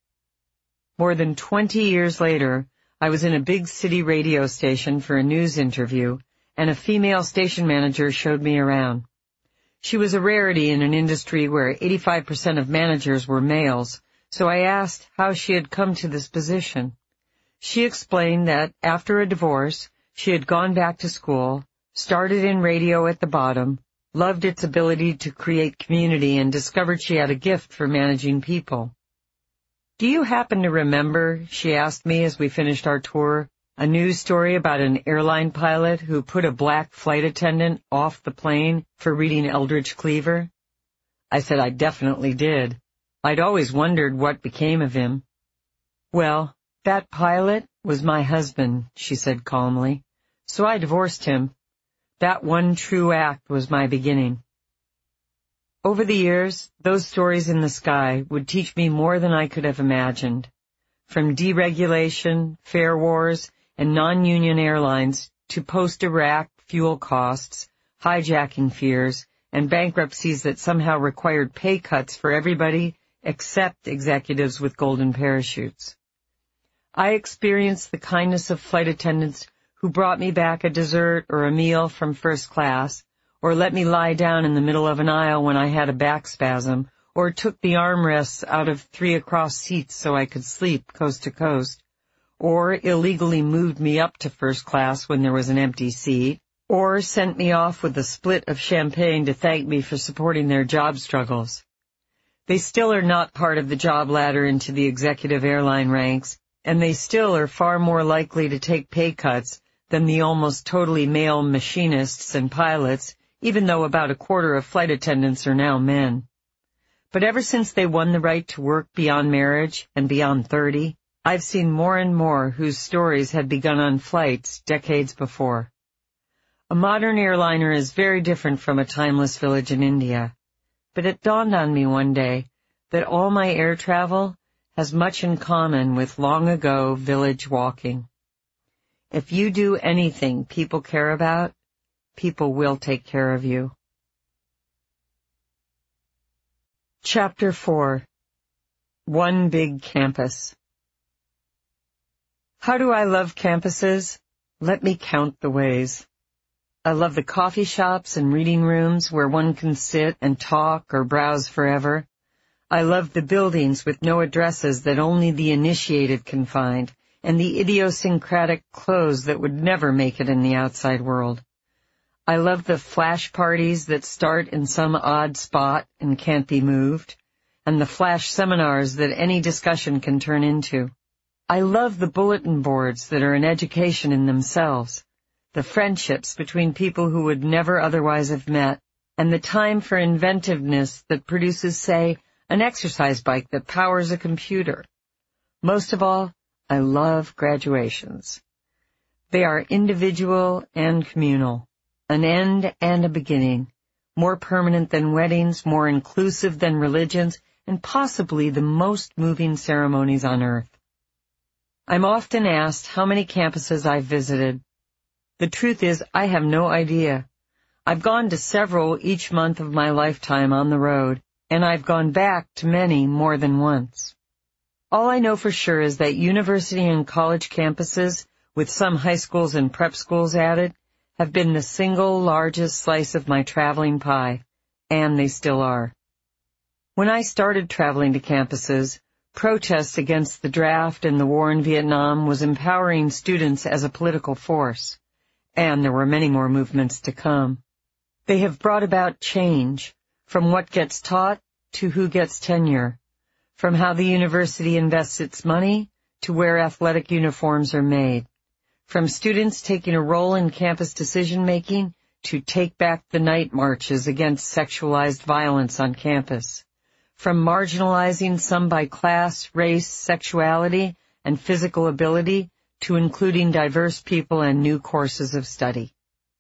More than twenty years later, I was in a big city radio station for a news interview, and a female station manager showed me around. She was a rarity in an industry where eighty-five percent of managers were males, so I asked how she had come to this position. She explained that after a divorce, she had gone back to school, started in radio at the bottom, loved its ability to create community, and discovered she had a gift for managing people. "Do you happen to remember," she asked me as we finished our tour, "a news story about an airline pilot who put a black flight attendant off the plane for reading Eldridge Cleaver?" I said I definitely did. I'd always wondered what became of him. "Well, that pilot was my husband," she said calmly, "so I divorced him. That one true act was my beginning." Over the years, those stories in the sky would teach me more than I could have imagined. From deregulation, fare wars, and non-union airlines to post-Iraq fuel costs, hijacking fears, and bankruptcies that somehow required pay cuts for everybody except executives with golden parachutes. I experienced the kindness of flight attendants who brought me back a dessert or a meal from first class, or let me lie down in the middle of an aisle when I had a back spasm, or took the armrests out of three across seats so I could sleep coast to coast, or illegally moved me up to first class when there was an empty seat, or sent me off with a split of champagne to thank me for supporting their job struggles. They still are not part of the job ladder into the executive airline ranks, and they still are far more likely to take pay cuts than the almost totally male machinists and pilots, even though about a quarter of flight attendants are now men. But ever since they won the right to work beyond marriage and beyond thirty, I've seen more and more whose stories had begun on flights decades before. A modern airliner is very different from a timeless village in India, but it dawned on me one day that all my air travel has much in common with long-ago village walking. If you do anything people care about, people will take care of you. Chapter four. One Big Campus. How do I love campuses? Let me count the ways. I love the coffee shops and reading rooms where one can sit and talk or browse forever. I love the buildings with no addresses that only the initiated can find, and the idiosyncratic clothes that would never make it in the outside world. I love the flash parties that start in some odd spot and can't be moved, and the flash seminars that any discussion can turn into. I love the bulletin boards that are an education in themselves, the friendships between people who would never otherwise have met, and the time for inventiveness that produces, say, an exercise bike that powers a computer. Most of all, I love graduations. They are individual and communal, an end and a beginning, more permanent than weddings, more inclusive than religions, and possibly the most moving ceremonies on earth. I'm often asked how many campuses I've visited. The truth is, I have no idea. I've gone to several each month of my lifetime on the road, and I've gone back to many more than once. All I know for sure is that university and college campuses, with some high schools and prep schools added, have been the single largest slice of my traveling pie, and they still are. When I started traveling to campuses, protest against the draft and the war in Vietnam was empowering students as a political force, and there were many more movements to come. They have brought about change, from what gets taught to who gets tenure, from how the university invests its money to where athletic uniforms are made, from students taking a role in campus decision-making to take back the night marches against sexualized violence on campus, from marginalizing some by class, race, sexuality, and physical ability to including diverse people and new courses of study.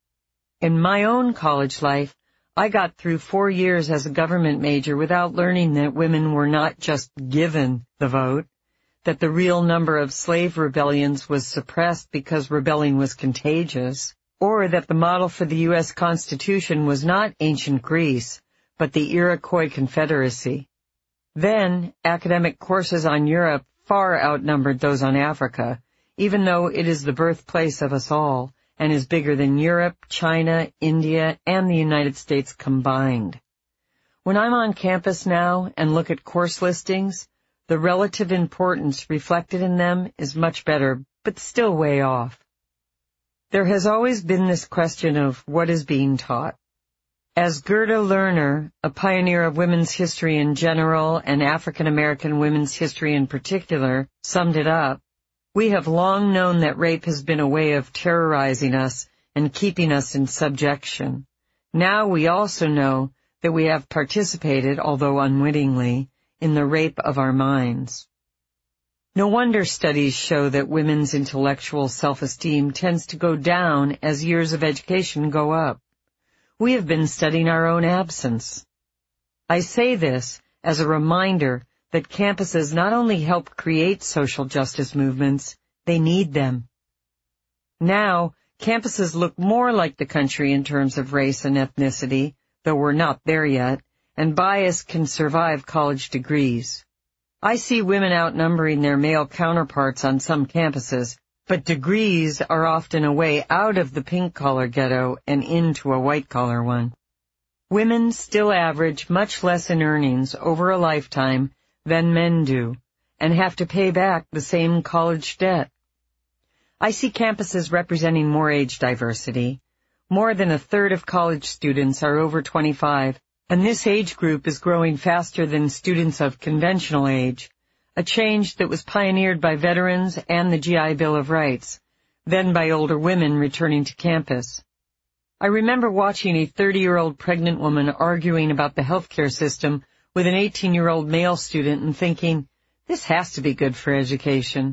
In my own college life, I got through four years as a government major without learning that women were not just given the vote, that the real number of slave rebellions was suppressed because rebelling was contagious, or that the model for the U S Constitution was not ancient Greece, but the Iroquois Confederacy. Then, academic courses on Europe far outnumbered those on Africa, even though it is the birthplace of us all, and is bigger than Europe, China, India, and the United States combined. When I'm on campus now and look at course listings, the relative importance reflected in them is much better, but still way off. There has always been this question of what is being taught. As Gerda Lerner, a pioneer of women's history in general and African American women's history in particular, summed it up, we have long known that rape has been a way of terrorizing us and keeping us in subjection. Now we also know that we have participated, although unwittingly, in the rape of our minds. No wonder studies show that women's intellectual self-esteem tends to go down as years of education go up. We have been studying our own absence. I say this as a reminder that campuses not only help create social justice movements, they need them. Now, campuses look more like the country in terms of race and ethnicity, though we're not there yet, and bias can survive college degrees. I see women outnumbering their male counterparts on some campuses, but degrees are often a way out of the pink-collar ghetto and into a white-collar one. Women still average much less in earnings over a lifetime than men do, and have to pay back the same college debt. I see campuses representing more age diversity. More than a third of college students are over twenty-five, and this age group is growing faster than students of conventional age, a change that was pioneered by veterans and the G I Bill of Rights, then by older women returning to campus. I remember watching a thirty-year-old pregnant woman arguing about the healthcare system with an eighteen-year-old male student and thinking, this has to be good for education.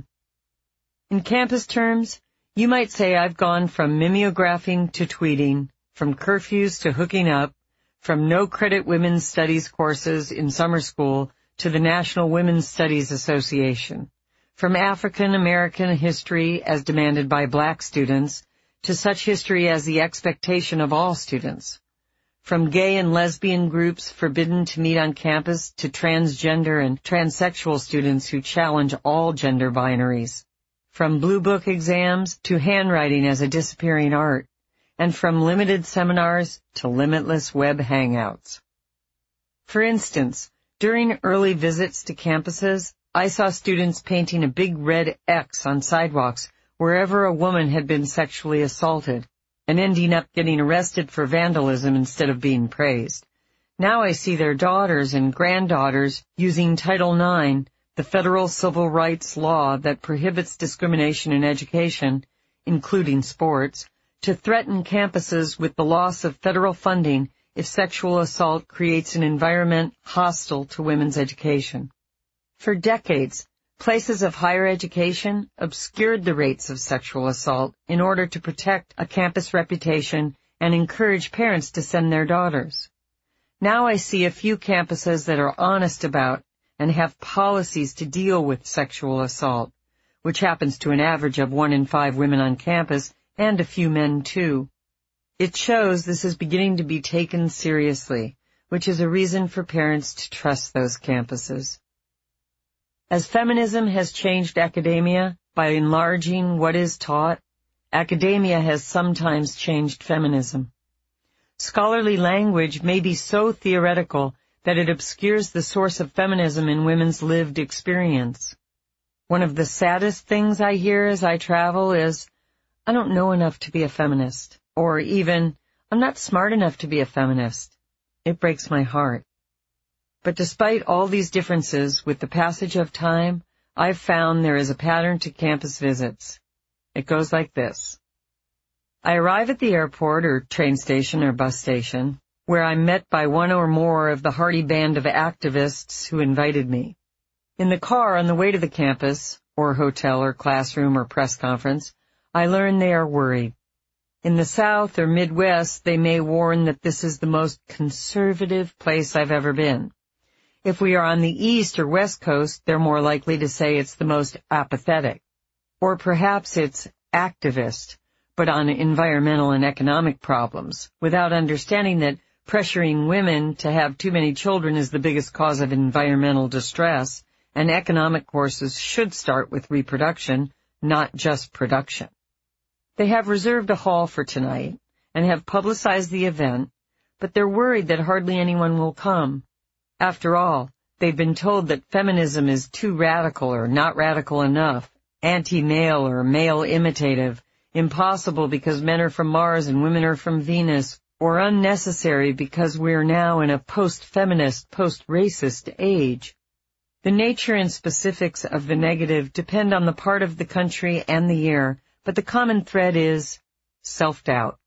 In campus terms, you might say I've gone from mimeographing to tweeting, from curfews to hooking up, from no-credit women's studies courses in summer school to the National Women's Studies Association, from African American history as demanded by black students to such history as the expectation of all students, from gay and lesbian groups forbidden to meet on campus to transgender and transsexual students who challenge all gender binaries, from blue book exams to handwriting as a disappearing art, and from limited seminars to limitless web hangouts. For instance, during early visits to campuses, I saw students painting a big red X on sidewalks wherever a woman had been sexually assaulted, and ending up getting arrested for vandalism instead of being praised. Now I see their daughters and granddaughters using Title nine, the federal civil rights law that prohibits discrimination in education, including sports, to threaten campuses with the loss of federal funding if sexual assault creates an environment hostile to women's education. For decades, places of higher education obscured the rates of sexual assault in order to protect a campus reputation and encourage parents to send their daughters. Now I see a few campuses that are honest about and have policies to deal with sexual assault, which happens to an average of one in five women on campus and a few men too. It shows this is beginning to be taken seriously, which is a reason for parents to trust those campuses. As feminism has changed academia by enlarging what is taught, academia has sometimes changed feminism. Scholarly language may be so theoretical that it obscures the source of feminism in women's lived experience. One of the saddest things I hear as I travel is, I don't know enough to be a feminist, or even, I'm not smart enough to be a feminist. It breaks my heart. But despite all these differences, with the passage of time, I've found there is a pattern to campus visits. It goes like this. I arrive at the airport or train station or bus station, where I'm met by one or more of the hearty band of activists who invited me. In the car on the way to the campus, or hotel or classroom or press conference, I learn they are worried. In the South or Midwest, they may warn that this is the most conservative place I've ever been. If we are on the East or West Coast, they're more likely to say it's the most apathetic. Or perhaps it's activist, but on environmental and economic problems, without understanding that pressuring women to have too many children is the biggest cause of environmental distress, and economic courses should start with reproduction, not just production. They have reserved a hall for tonight and have publicized the event, but they're worried that hardly anyone will come. After all, they've been told that feminism is too radical or not radical enough, anti-male or male imitative, impossible because men are from Mars and women are from Venus, or unnecessary because we're now in a post-feminist, post-racist age. The nature and specifics of the negative depend on the part of the country and the year, but the common thread is self-doubt.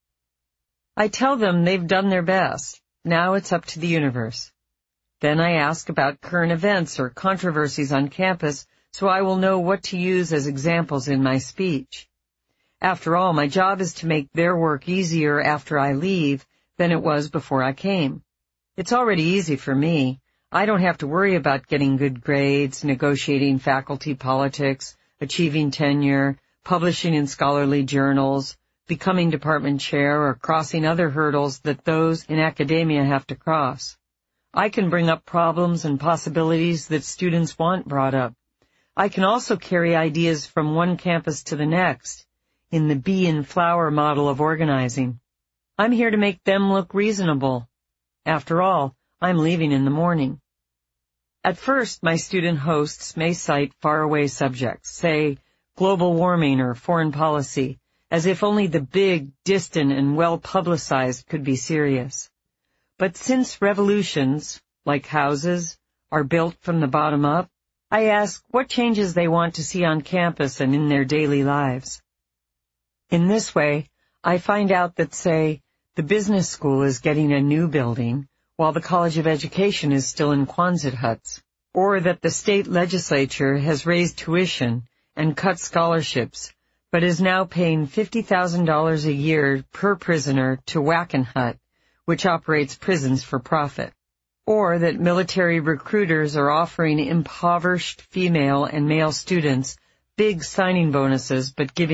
I tell them they've done their best. Now it's up to the universe. Then I ask about current events or controversies on campus so I will know what to use as examples in my speech. After all, my job is to make their work easier after I leave than it was before I came. It's already easy for me. I don't have to worry about getting good grades, negotiating faculty politics, achieving tenure, publishing in scholarly journals, becoming department chair, or crossing other hurdles that those in academia have to cross. I can bring up problems and possibilities that students want brought up. I can also carry ideas from one campus to the next, in the bee and flower model of organizing. I'm here to make them look reasonable. After all, I'm leaving in the morning. At first, my student hosts may cite faraway subjects, say global warming or foreign policy, as if only the big, distant, and well-publicized could be serious. But since revolutions, like houses, are built from the bottom up, I ask what changes they want to see on campus and in their daily lives. In this way, I find out that, say, the business school is getting a new building, while the College of Education is still in Quonset huts, or that the state legislature has raised tuition and cut scholarships, but is now paying fifty thousand dollars a year per prisoner to Wackenhut, which operates prisons for profit. Or that military recruiters are offering impoverished female and male students big signing bonuses but giving